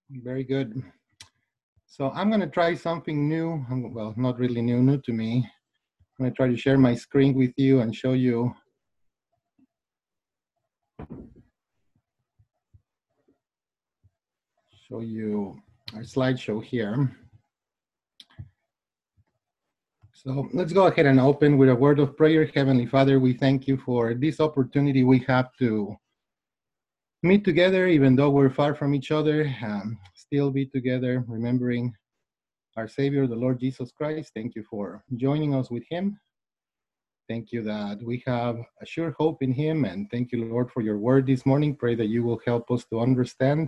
Very good. So I'm going to try something new. Well, not really new to me. I'm going to try to share my screen with you and show you our slideshow here. So let's go ahead and open with a word of prayer. Heavenly Father, we thank you for this opportunity we have to meet together, even though we're far from each other, still be together, remembering our Savior, the Lord Jesus Christ. Thank you for joining us with him. Thank you that we have a sure hope in him. And thank you, Lord, for your word this morning. Pray that you will help us to understand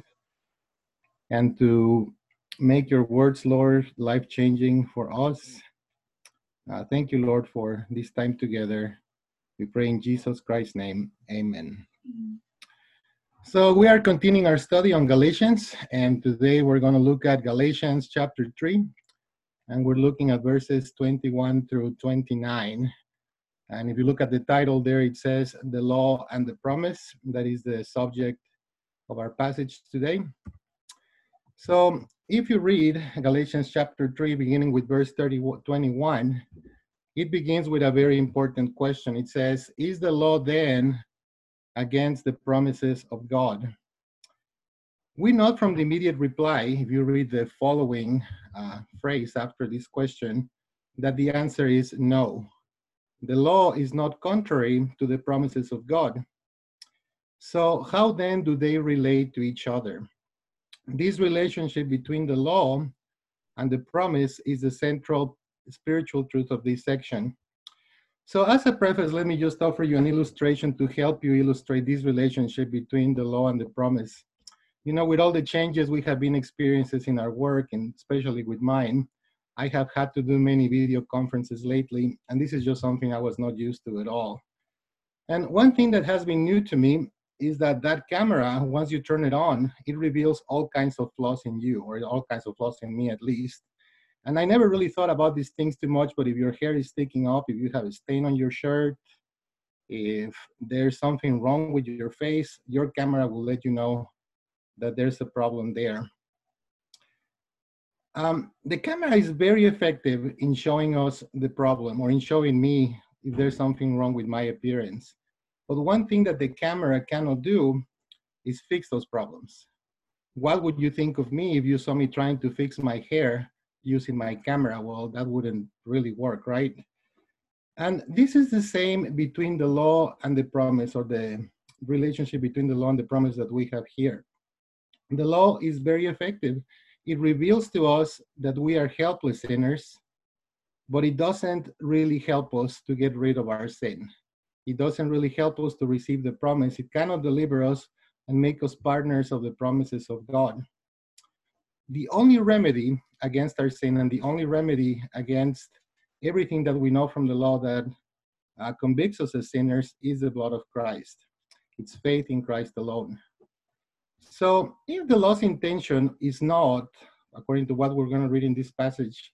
and to make your words, Lord, life-changing for us. Thank you, Lord, for this time together. We pray in Jesus Christ's name. Amen. So we are continuing our study on Galatians, and today we're going to look at Galatians chapter 3, and we're looking at verses 21 through 29. And if you look at the title there, it says the law and the promise. That is the subject of our passage today. So if you read Galatians chapter 3, beginning with verse 21, it begins with a very important question. It says, is the law then against the promises of God? We note from the immediate reply, if you read the following phrase after this question, that the answer is no. The law is not contrary to the promises of God. So how then do they relate to each other? This relationship between the law and the promise is the central spiritual truth of this section. So as a preface, let me just offer you an illustration to help you illustrate this relationship between the law and the promise. You know, with all the changes we have been experiencing in our work, and especially with mine, I have had to do many video conferences lately, and this is just something I was not used to at all. And one thing that has been new to me is that camera, once you turn it on, it reveals all kinds of flaws in you, or all kinds of flaws in me at least. And I never really thought about these things too much, but if your hair is sticking up, if you have a stain on your shirt, if there's something wrong with your face, your camera will let you know that there's a problem there. The camera is very effective in showing us the problem, or in showing me if there's something wrong with my appearance. But one thing that the camera cannot do is fix those problems. What would you think of me if you saw me trying to fix my hair using my camera? Well, that wouldn't really work, right? And this is the same between the law and the promise, or the relationship between the law and the promise that we have here. The law is very effective. It reveals to us that we are helpless sinners, but it doesn't really help us to get rid of our sin. It doesn't really help us to receive the promise. It cannot deliver us and make us partners of the promises of God. The only remedy against our sin, and the only remedy against everything that we know from the law that convicts us as sinners, is the blood of Christ. It's faith in Christ alone. So if the law's intention is not, according to what we're going to read in this passage,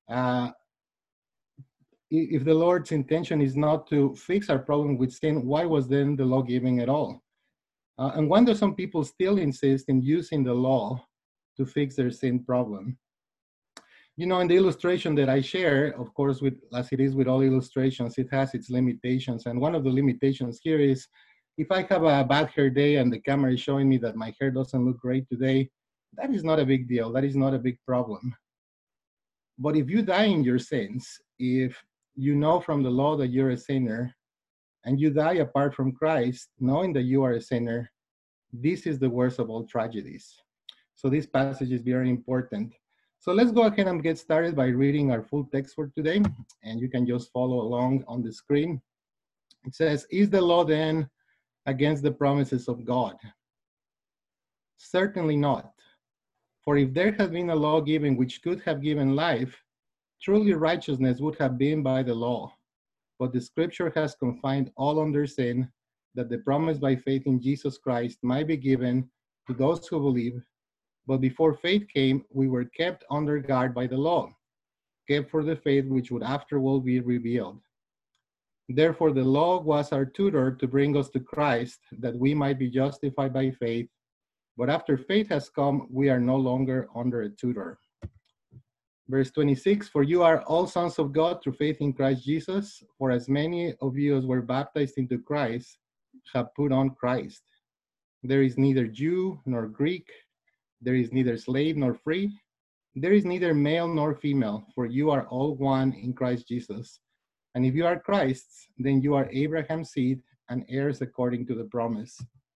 if the Lord's intention is not to fix our problem with sin, why was then the law given at all? And why do some people still insist in using the law to fix their sin problem? You know, in the illustration that I share, of course, as it is with all illustrations, it has its limitations. And one of the limitations here is, if I have a bad hair day and the camera is showing me that my hair doesn't look great today, that is not a big deal. That is not a big problem. But if you die in your sins, if you know from the law that you're a sinner, and you die apart from Christ, knowing that you are a sinner, this is the worst of all tragedies. So this passage is very important. So let's go ahead and get started by reading our full text for today, and you can just follow along on the screen. It says, is the law then against the promises of God? Certainly not. For if there had been a law given which could have given life, truly righteousness would have been by the law. But the scripture has confined all under sin, that the promise by faith in Jesus Christ might be given to those who believe. But before faith came, we were kept under guard by the law, kept for the faith which would afterward be revealed. Therefore, the law was our tutor to bring us to Christ, that we might be justified by faith. But after faith has come, we are no longer under a tutor. Verse 26, for you are all sons of God through faith in Christ Jesus. For as many of you as were baptized into Christ have put on Christ. There is neither Jew nor Greek. There is neither slave nor free. There is neither male nor female, for you are all one in Christ Jesus. And if you are Christ's, then you are Abraham's seed and heirs according to the promise.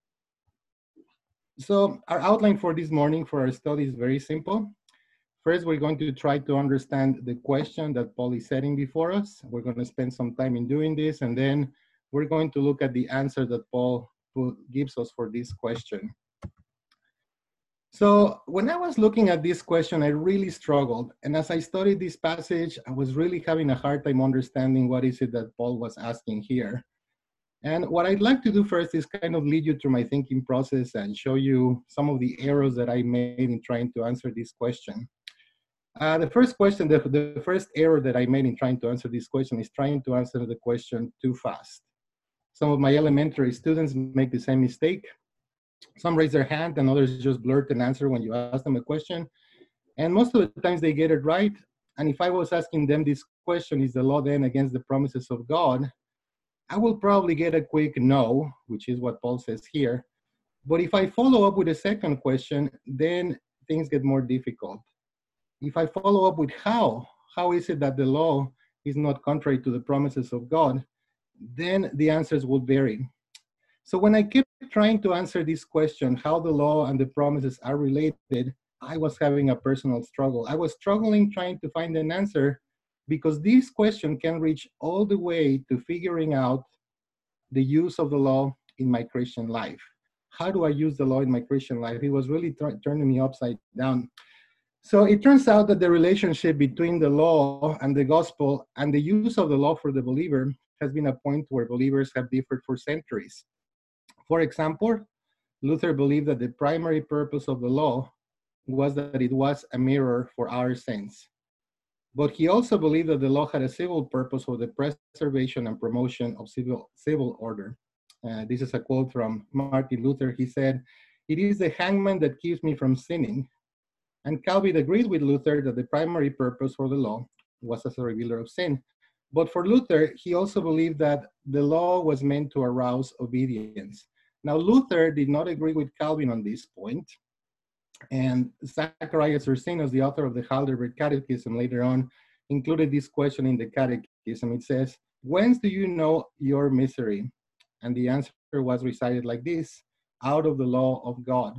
So our outline for this morning for our study is very simple. First, we're going to try to understand the question that Paul is setting before us. We're going to spend some time in doing this, and then we're going to look at the answer that Paul gives us for this question. So when I was looking at this question, I really struggled. And as I studied this passage, I was really having a hard time understanding what is it that Paul was asking here. And what I'd like to do first is kind of lead you through my thinking process and show you some of the errors that I made in trying to answer this question. The first question, the first error that I made in trying to answer this question is trying to answer the question too fast. Some of my elementary students make the same mistake. Some raise their hand and others just blurt an answer when you ask them a question. And most of the times they get it right. And if I was asking them this question, is the law then against the promises of God? I will probably get a quick no, which is what Paul says here. But if I follow up with a second question, then things get more difficult. If I follow up with how is it that the law is not contrary to the promises of God, then the answers will vary. So when I kept trying to answer this question, how the law and the promises are related, I was having a personal struggle. I was struggling trying to find an answer because this question can reach all the way to figuring out the use of the law in my Christian life. How do I use the law in my Christian life? It was really turning me upside down. So it turns out that the relationship between the law and the gospel and the use of the law for the believer has been a point where believers have differed for centuries. For example, Luther believed that the primary purpose of the law was that it was a mirror for our sins. But he also believed that the law had a civil purpose for the preservation and promotion of civil order. This is a quote from Martin Luther. He said, "It is the hangman that keeps me from sinning." And Calvin agreed with Luther that the primary purpose for the law was as a revealer of sin. But for Luther, he also believed that the law was meant to arouse obedience. Now, Luther did not agree with Calvin on this point. And Zacharias Ursinus, the author of the Heidelberg Catechism, later on included this question in the Catechism. It says, "Whence do you know your misery?" And the answer was recited like this: out of the law of God.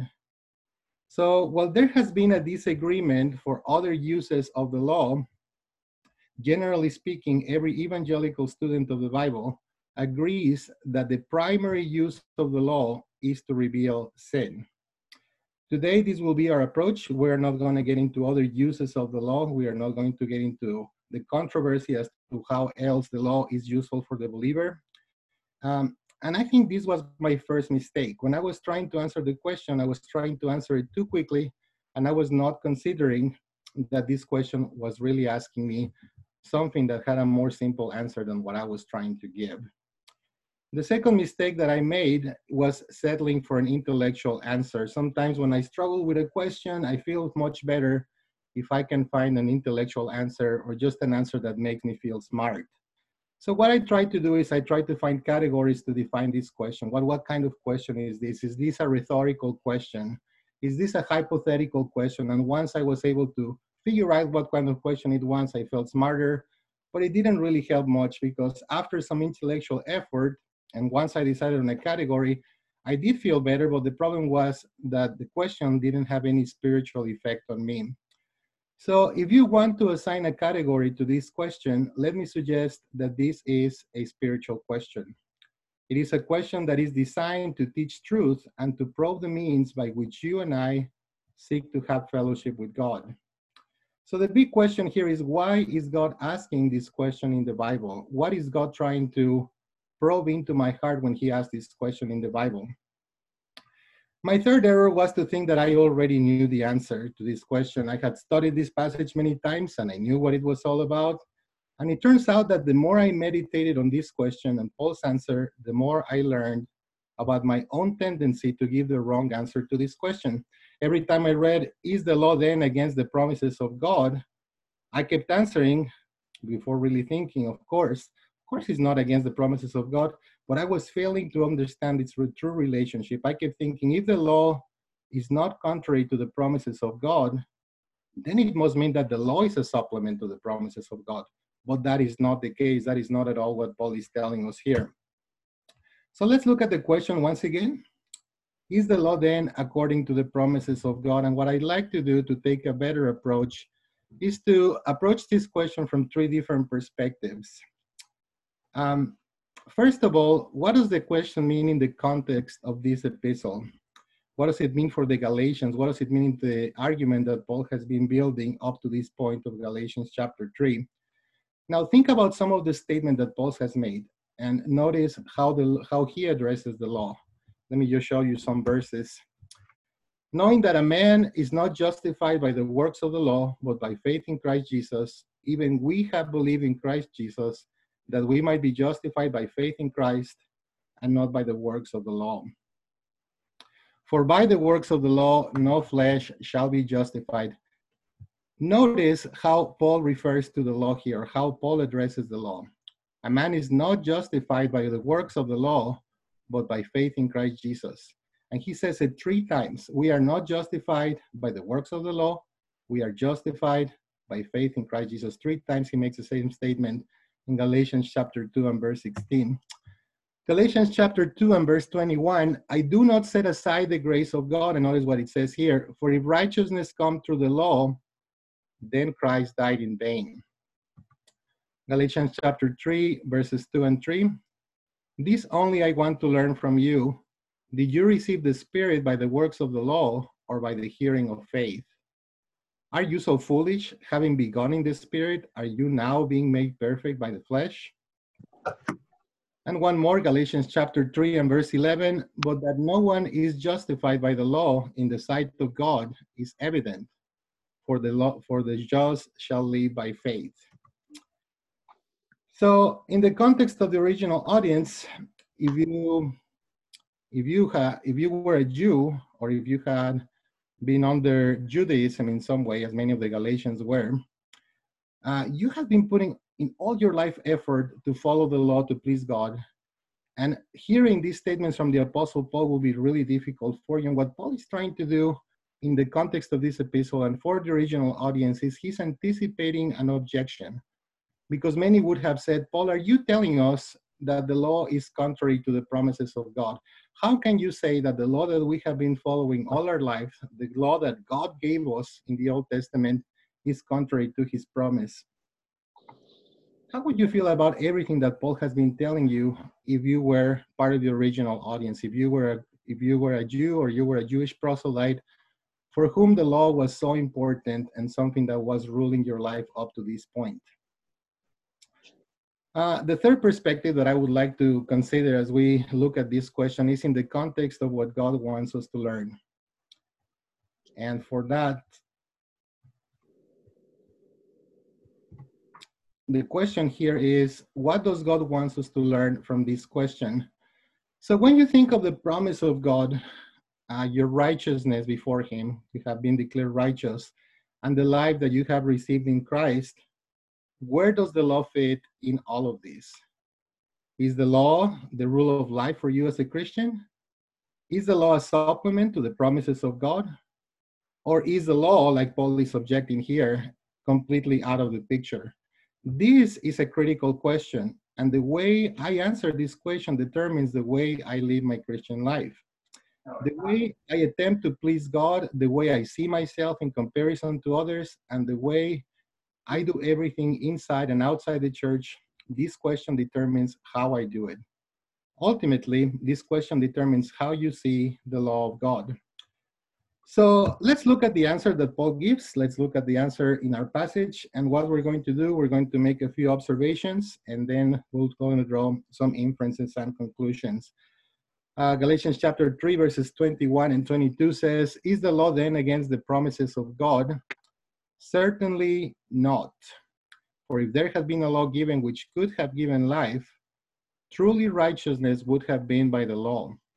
So while there has been a disagreement for other uses of the law, generally speaking, every evangelical student of the Bible agrees that the primary use of the law is to reveal sin. Today, this will be our approach. We're not going to get into other uses of the law. We are not going to get into the controversy as to how else the law is useful for the believer. And I think this was my first mistake. When I was trying to answer the question, I was trying to answer it too quickly, and I was not considering that this question was really asking me something that had a more simple answer than what I was trying to give. The second mistake that I made was settling for an intellectual answer. Sometimes when I struggle with a question, I feel much better if I can find an intellectual answer or just an answer that makes me feel smart. So what I try to do is I try to find categories to define this question. What kind of question is this? Is this a rhetorical question? Is this a hypothetical question? And once I was able to figure out what kind of question it was, I felt smarter, but it didn't really help much because after some intellectual effort, and once I decided on a category, I did feel better, but the problem was that the question didn't have any spiritual effect on me. So if you want to assign a category to this question, let me suggest that this is a spiritual question. It is a question that is designed to teach truth and to probe the means by which you and I seek to have fellowship with God. So the big question here is, why is God asking this question in the Bible? What is God trying to probe into my heart when he asked this question in the Bible? My third error was to think that I already knew the answer to this question. I had studied this passage many times and I knew what it was all about. And it turns out that the more I meditated on this question and Paul's answer, the more I learned about my own tendency to give the wrong answer to this question. Every time I read, is the law then against the promises of God? I kept answering, before really thinking, of course it's not against the promises of God, but I was failing to understand its true relationship. I kept thinking, if the law is not contrary to the promises of God, then it must mean that the law is a supplement to the promises of God. But that is not the case. That is not at all what Paul is telling us here. So let's look at the question once again. Is the law then according to the promises of God? And what I'd like to do to take a better approach is to approach this question from three different perspectives. First of all, what does the question mean in the context of this epistle? What does it mean for the Galatians? What does it mean in the argument that Paul has been building up to this point of Galatians chapter 3? Now think about some of the statements that Paul has made and notice how he addresses the law. Let me just show you some verses. Knowing that a man is not justified by the works of the law, but by faith in Christ Jesus, even we have believed in Christ Jesus, that we might be justified by faith in Christ and not by the works of the law. For by the works of the law, no flesh shall be justified. Notice how Paul refers to the law here, how Paul addresses the law. A man is not justified by the works of the law, but by faith in Christ Jesus. And he says it 3 times. We are not justified by the works of the law. We are justified by faith in Christ Jesus. 3 times he makes the same statement in Galatians chapter 2 and verse 16. Galatians chapter 2 and verse 21, I do not set aside the grace of God. And notice what it says here. For if righteousness come through the law, then Christ died in vain. Galatians chapter 3, verses 2 and 3. This only I want to learn from you. Did you receive the Spirit by the works of the law or by the hearing of faith? Are you so foolish? Having begun in the Spirit, are you now being made perfect by the flesh? And one more, Galatians chapter 3 and verse 11. But that no one is justified by the law in the sight of God is evident. For the just shall live by faith. So in the context of the original audience, if you were a Jew, or if you had been under Judaism in some way, as many of the Galatians were, you have been putting in all your life effort to follow the law to please God. And hearing these statements from the Apostle Paul will be really difficult for you. And what Paul is trying to do in the context of this epistle and for the original audience is he's anticipating an objection. Because many would have said, Paul, are you telling us that the law is contrary to the promises of God? How can you say that the law that we have been following all our life, the law that God gave us in the Old Testament, is contrary to his promise? How would you feel about everything that Paul has been telling you if you were part of the original audience, if you were a Jew or you were a Jewish proselyte for whom the law was so important and something that was ruling your life up to this point? The third perspective that I would like to consider as we look at this question is in the context of what God wants us to learn. And for that, the question here is, what does God want us to learn from this question? So when you think of the promise of God, your righteousness before him, you have been declared righteous, and the life that you have received in Christ, where does the law fit in all of this? Is the law the rule of life for you as a Christian? Is the law a supplement to the promises of God? Or is the law, like Paul is objecting here, completely out of the picture? This is a critical question, and the way I answer this question determines the way I live my Christian life. The way I attempt to please God, the way I see myself in comparison to others, and the way I do everything inside and outside the church, this question determines how I do it. Ultimately, this question determines how you see the law of God. So let's look at the answer that Paul gives. Let's look at the answer in our passage. And what we're going to do, we're going to make a few observations, and then we're going to draw some inferences and conclusions. Galatians chapter 3, verses 21 and 22 says, is the law then against the promises of God? Certainly not. For if there had been a law given which could have given life, truly righteousness would have been by the law.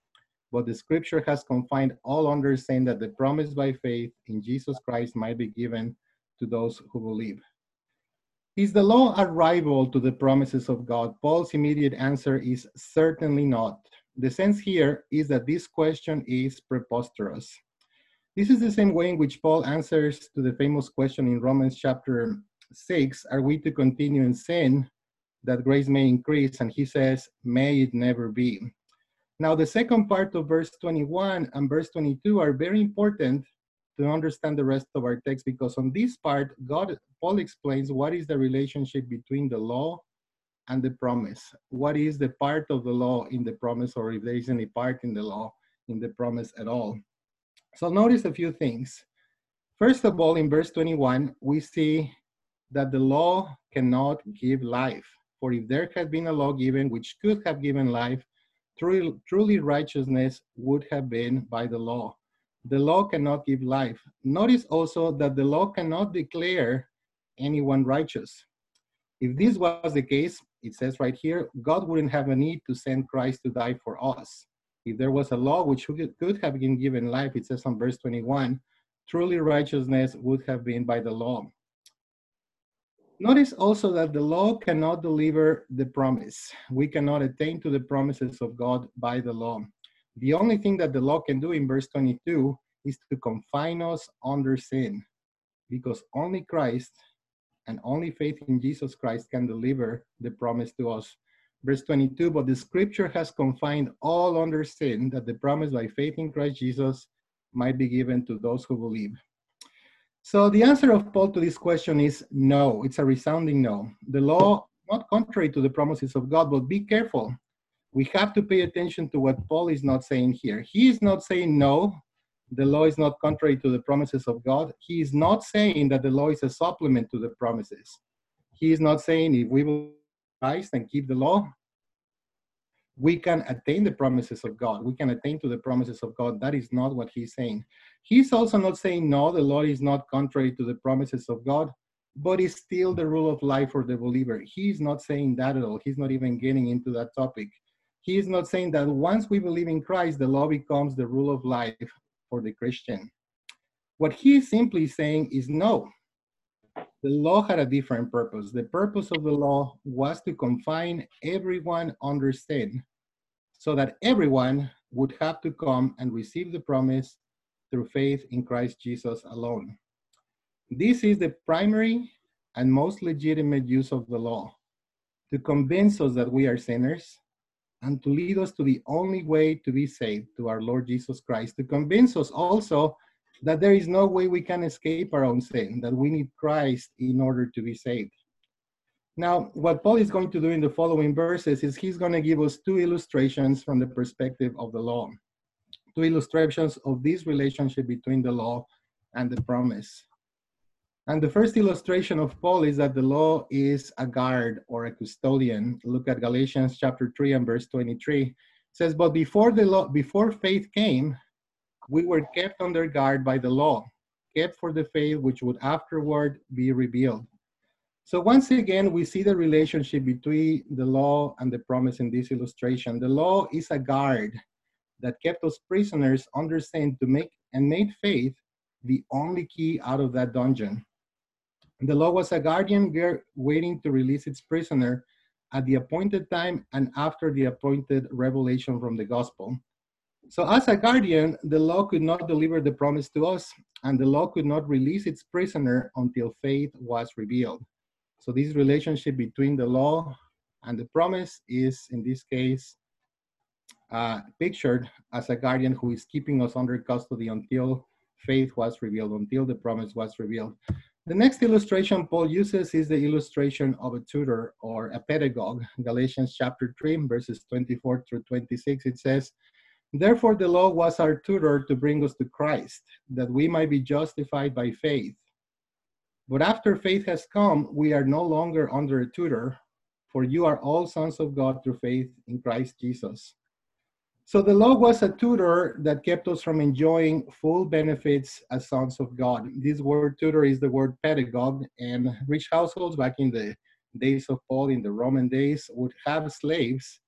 but the scripture has confined all under sin that the promise by faith in Jesus Christ might be given to those who believe. Is the law a rival to the promises of God? Paul's immediate answer is certainly not. The sense here is that this question is preposterous. This is the same way in which Paul answers to the famous question in Romans chapter 6, are we to continue in sin that grace may increase? And he says, may it never be. Now, the second part of verse 21 and verse 22 are very important to understand the rest of our text, because on this part, Paul explains what is the relationship between the law and the promise. What is the part of the law in the promise, or if there is any part in the law in the promise at all. So notice a few things. First of all, in verse 21, we see that the law cannot give life. For if there had been a law given which could have given life, truly righteousness would have been by the law. The law cannot give life. Notice also that the law cannot declare anyone righteous. If this was the case, it says right here, God wouldn't have a need to send Christ to die for us. If there was a law which could have been given life, it says on verse 21, truly righteousness would have been by the law. Notice also that the law cannot deliver the promise. We cannot attain to the promises of God by the law. The only thing that the law can do in verse 22 is to confine us under sin, because only Christ and only faith in Jesus Christ can deliver the promise to us. Verse 22, but the scripture has confined all under sin, that the promise by faith in Christ Jesus might be given to those who believe. So the answer of Paul to this question is no. It's a resounding no. The law, not contrary to the promises of God, but be careful. We have to pay attention to what Paul is not saying here. He is not saying no, the law is not contrary to the promises of God. He is not saying that the law is a supplement to the promises. He is not saying if we believe in Christ and keep the law, we can attain the promises of God. We can attain to the promises of God. That is not what he's saying. He's also not saying, no, the law is not contrary to the promises of God, but it's still the rule of life for the believer. He's not saying that at all. He's not even getting into that topic. He is not saying that once we believe in Christ, the law becomes the rule of life for the Christian. What he is simply saying is no. The law had a different purpose. The purpose of the law was to confine everyone under sin, so that everyone would have to come and receive the promise through faith in Christ Jesus alone. This is the primary and most legitimate use of the law, to convince us that we are sinners and to lead us to the only way to be saved, to our Lord Jesus Christ, to convince us also that there is no way we can escape our own sin, that we need Christ in order to be saved. Now, what Paul is going to do in the following verses is he's going to give us two illustrations from the perspective of the law, two illustrations of this relationship between the law and the promise. And the first illustration of Paul is that the law is a guard or a custodian. Look at Galatians chapter 3 and verse 23. It says, but before faith came, we were kept under guard by the law, kept for the faith which would afterward be revealed. So once again, we see the relationship between the law and the promise in this illustration. The law is a guard that kept us prisoners under sin and made faith the only key out of that dungeon. The law was a guardian waiting to release its prisoner at the appointed time and after the appointed revelation from the gospel. So as a guardian, the law could not deliver the promise to us, and the law could not release its prisoner until faith was revealed. So this relationship between the law and the promise is, in this case, pictured as a guardian who is keeping us under custody until faith was revealed, until the promise was revealed. The next illustration Paul uses is the illustration of a tutor or a pedagogue. Galatians chapter 3, verses 24 through 26, it says, therefore the law was our tutor to bring us to Christ, that we might be justified by faith. But after faith has come, we are no longer under a tutor, for you are all sons of God through faith in Christ Jesus. So the law was a tutor that kept us from enjoying full benefits as sons of God. This word tutor is the word pedagogue, and rich households back in the days of Paul, in the Roman days, would have slaves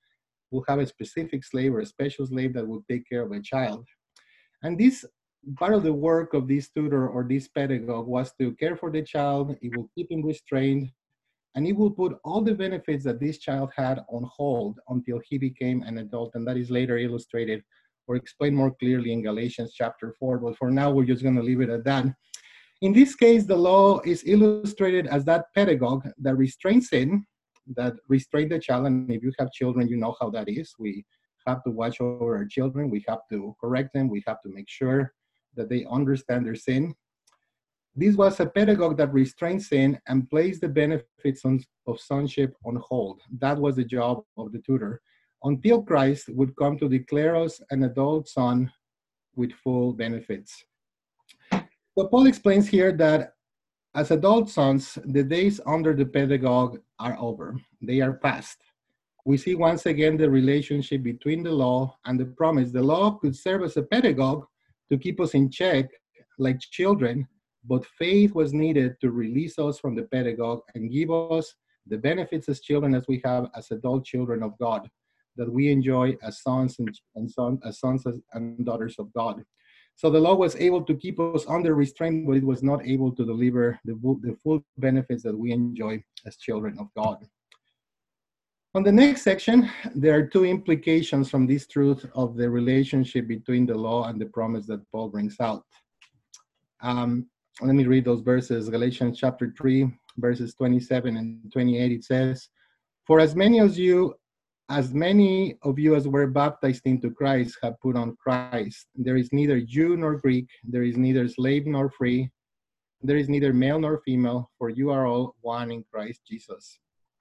will have a specific slave or a special slave that will take care of a child. And this part of the work of this tutor or this pedagogue was to care for the child. It will keep him restrained, and it will put all the benefits that this child had on hold until he became an adult. And that is later illustrated or explained more clearly in Galatians chapter 4. But for now, we're just going to leave it at that. In this case, the law is illustrated as that pedagogue that restrains sin, that restrains the child. And if you have children, you know how that is. We have to watch over our children. We have to correct them. We have to make sure that they understand their sin. This was a pedagogue that restrained sin and placed the benefits of sonship on hold. That was the job of the tutor, until Christ would come to declare us an adult son with full benefits. So Paul explains here that as adult sons, the days under the pedagogue are over. They are past. We see once again the relationship between the law and the promise. The law could serve as a pedagogue to keep us in check like children, but faith was needed to release us from the pedagogue and give us the benefits as children as we have as adult children of God, that we enjoy as sons and daughters of God. So the law was able to keep us under restraint, but it was not able to deliver the full benefits that we enjoy as children of God. On the next section, there are two implications from this truth of the relationship between the law and the promise that Paul brings out. Let me read those verses. Galatians chapter 3, verses 27 and 28, it says, "For as many of you as were baptized into Christ have put on Christ. There is neither Jew nor Greek, there is neither slave nor free, there is neither male nor female, for you are all one in Christ Jesus."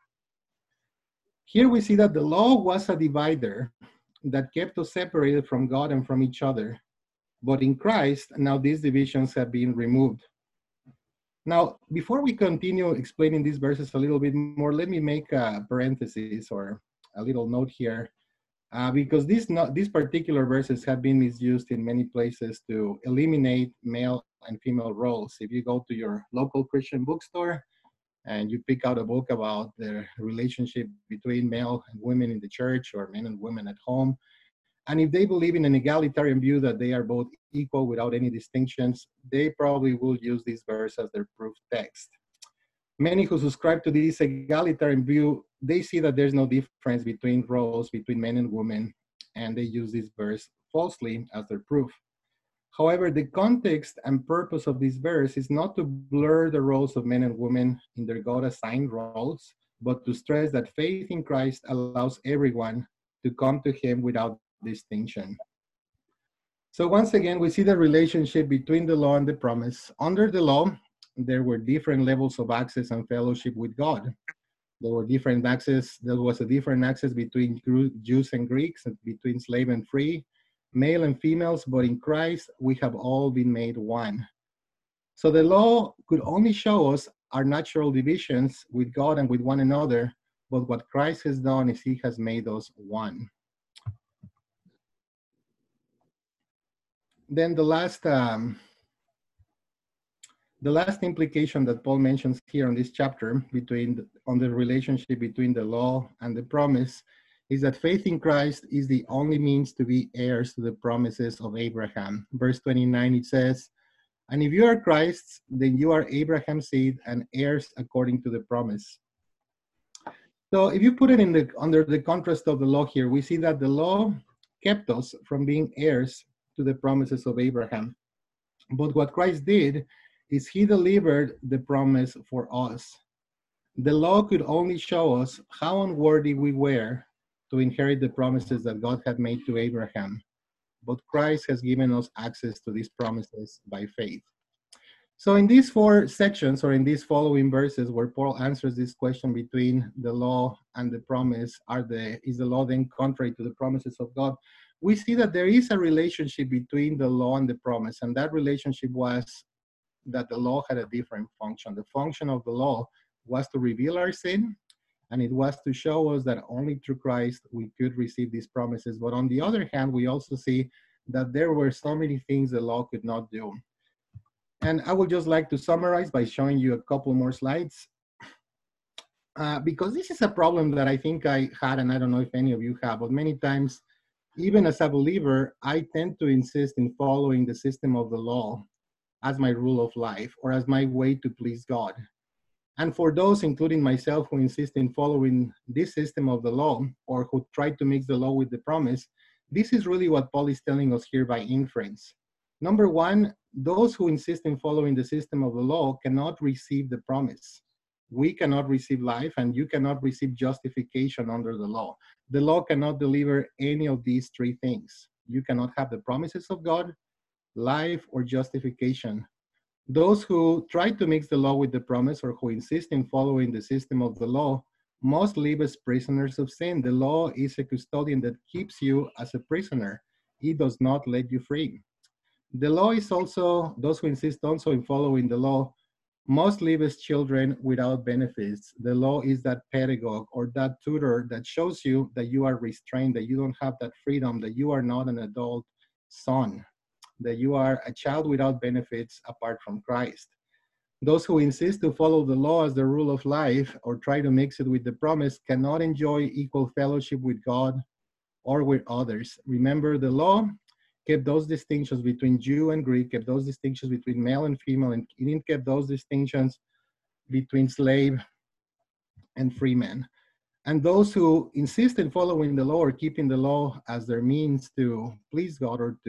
Here we see that the law was a divider that kept us separated from God and from each other. But in Christ, now these divisions have been removed. Now, before we continue explaining these verses a little bit more, let me make a parenthesis or a little note here, because these particular verses have been misused in many places to eliminate male and female roles. If you go to your local Christian bookstore and you pick out a book about the relationship between male and women in the church or men and women at home, and if they believe in an egalitarian view that they are both equal without any distinctions, they probably will use this verse as their proof text. Many who subscribe to this egalitarian view, they see that there's no difference between roles between men and women, and they use this verse falsely as their proof. However, the context and purpose of this verse is not to blur the roles of men and women in their God-assigned roles, but to stress that faith in Christ allows everyone to come to him without distinction. So once again, we see the relationship between the law and the promise. Under the law, there were different levels of access and fellowship with God. There were different access. There was a different access between Jews and Greeks, and between slave and free, male and females, but in Christ, we have all been made one. So the law could only show us our natural divisions with God and with one another, but what Christ has done is he has made us one. Then the last implication that Paul mentions here on this chapter on the relationship between the law and the promise is that faith in Christ is the only means to be heirs to the promises of Abraham. Verse 29, it says, "And if you are Christ's, then you are Abraham's seed and heirs according to the promise." So if you put it under the contrast of the law here, we see that the law kept us from being heirs to the promises of Abraham. But what Christ did is he delivered the promise for us. The law could only show us how unworthy we were to inherit the promises that God had made to Abraham. But Christ has given us access to these promises by faith. So in these four sections, or in these following verses where Paul answers this question between the law and the promise, is the law then contrary to the promises of God? We see that there is a relationship between the law and the promise, and that relationship was that the law had a different function. The function of the law was to reveal our sin, and it was to show us that only through Christ we could receive these promises. But on the other hand, we also see that there were so many things the law could not do. And I would just like to summarize by showing you a couple more slides. Because this is a problem that I think I had, and I don't know if any of you have, but many times, even as a believer, I tend to insist in following the system of the law as my rule of life or as my way to please God. And for those, including myself, who insist in following this system of the law or who try to mix the law with the promise, this is really what Paul is telling us here by inference. Number one, those who insist in following the system of the law cannot receive the promise. We cannot receive life, and you cannot receive justification under the law. The law cannot deliver any of these three things. You cannot have the promises of God, life, or justification. Those who try to mix the law with the promise or who insist in following the system of the law must live as prisoners of sin. The law is a custodian that keeps you as a prisoner. It does not let you free. The law is also, those who insist also in following the law must live as children without benefits. The law is that pedagogue or that tutor that shows you that you are restrained, that you don't have that freedom, that you are not an adult son, that you are a child without benefits apart from Christ. Those who insist to follow the law as the rule of life or try to mix it with the promise cannot enjoy equal fellowship with God or with others. Remember, the law kept those distinctions between Jew and Greek, kept those distinctions between male and female, and it didn't keep those distinctions between slave and free man. And those who insist in following the law or keeping the law as their means to please God or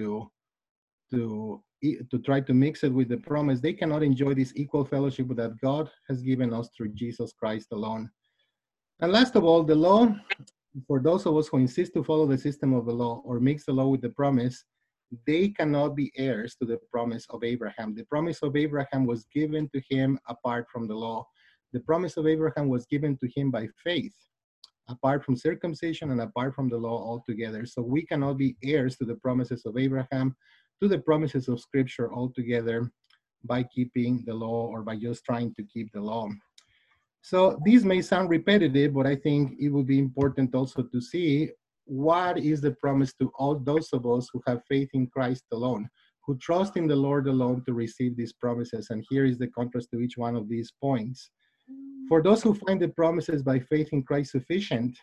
to try to mix it with the promise, they cannot enjoy this equal fellowship that God has given us through Jesus Christ alone. And last of all, the law, for those of us who insist to follow the system of the law or mix the law with the promise, they cannot be heirs to the promise of Abraham. The promise of Abraham was given to him apart from the law. The promise of Abraham was given to him by faith, apart from circumcision and apart from the law altogether. So we cannot be heirs to the promises of Abraham, to the promises of Scripture altogether by keeping the law or by just trying to keep the law. So these may sound repetitive, but I think it would be important also to see what is the promise to all those of us who have faith in Christ alone, who trust in the Lord alone to receive these promises. And here is the contrast to each one of these points. For those who find the promises by faith in Christ sufficient,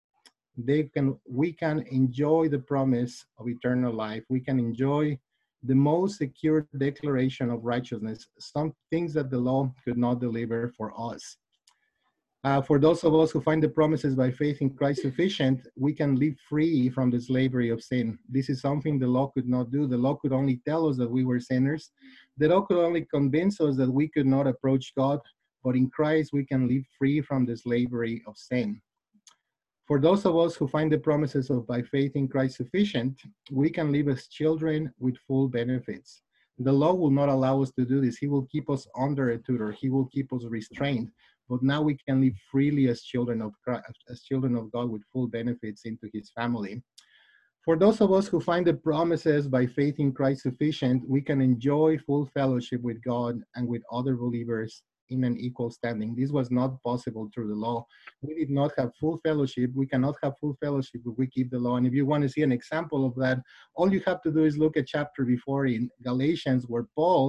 we can enjoy the promise of eternal life. We can enjoy the most secure declaration of righteousness, some things that the law could not deliver for us. For those of us who find the promises by faith in Christ sufficient, we can live free from the slavery of sin. This is something the law could not do. The law could only tell us that we were sinners. The law could only convince us that we could not approach God, but in Christ we can live free from the slavery of sin. For those of us who find the promises of by faith in Christ sufficient, we can live as children with full benefits. The law will not allow us to do this. He will keep us under a tutor. He will keep us restrained. But now we can live freely as children of Christ, as children of God with full benefits into his family. For those of us who find the promises by faith in Christ sufficient, we can enjoy full fellowship with God and with other believers in an equal standing. This was not possible through the law. We did not have full fellowship. We cannot have full fellowship if we keep the law. And if you want to see an example of that, all you have to do is look at chapter before in Galatians, where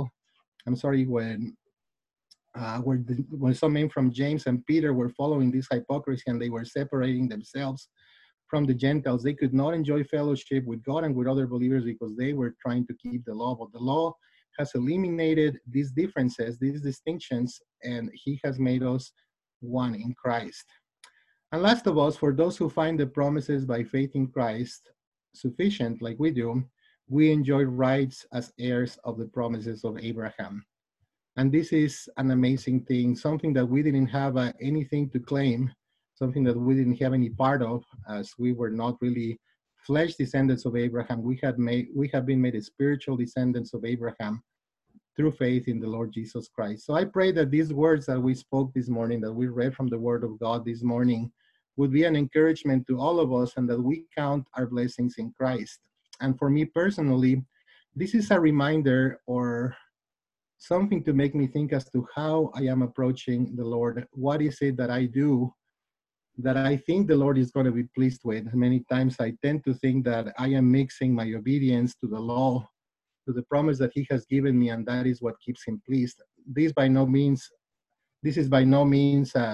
when some men from James and Peter were following this hypocrisy and they were separating themselves from the Gentiles. They could not enjoy fellowship with God and with other believers because they were trying to keep the law. But the law has eliminated these differences, these distinctions, and he has made us one in Christ. And last of all, for those who find the promises by faith in Christ sufficient, like we do, we enjoy rights as heirs of the promises of Abraham. And this is an amazing thing, something that we didn't have anything to claim, something that we didn't have any part of, as we were not really flesh descendants of Abraham. We have been made spiritual descendants of Abraham through faith in the Lord Jesus Christ. So I pray that these words that we spoke this morning, that we read from the Word of God this morning, would be an encouragement to all of us, and that we count our blessings in Christ. And for me personally, this is a reminder or something to make me think as to how I am approaching the Lord. What is it that I do that I think the Lord is going to be pleased with? Many times I tend to think that I am mixing my obedience to the law, to the promise that he has given me, and that is what keeps him pleased. This is by no means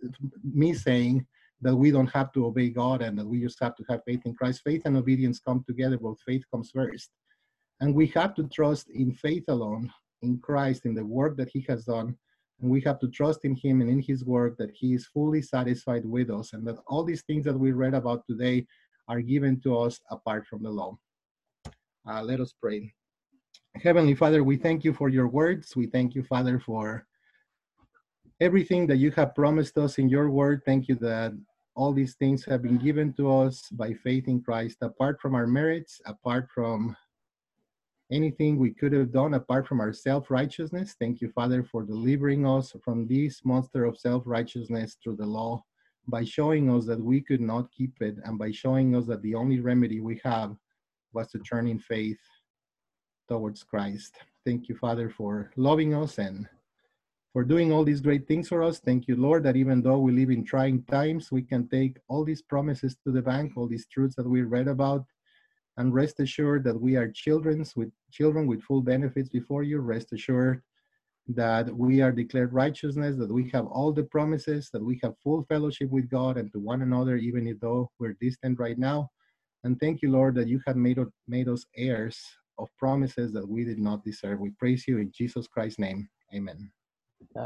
me saying that we don't have to obey God and that we just have to have faith in Christ. Faith and obedience come together, but faith comes first. And we have to trust in faith alone, in Christ, in the work that he has done. And we have to trust in him and in his work that he is fully satisfied with us, and that all these things that we read about today are given to us apart from the law. Let us pray. Heavenly Father, we thank you for your words. We thank you, Father, for everything that you have promised us in your word. Thank you that all these things have been given to us by faith in Christ, apart from our merits, apart from anything we could have done, apart from our self-righteousness. Thank you, Father, for delivering us from this monster of self-righteousness through the law, by showing us that we could not keep it, and by showing us that the only remedy we have was to turn in faith towards Christ. Thank you, Father, for loving us and for doing all these great things for us. Thank you, Lord, that even though we live in trying times, we can take all these promises to the bank, all these truths that we read about, and rest assured that we are children with full benefits before you. Rest assured that we are declared righteousness, that we have all the promises, that we have full fellowship with God and to one another, even though we're distant right now. And thank you, Lord, that you have made us heirs of promises that we did not deserve. We praise you in Jesus Christ's name. Amen.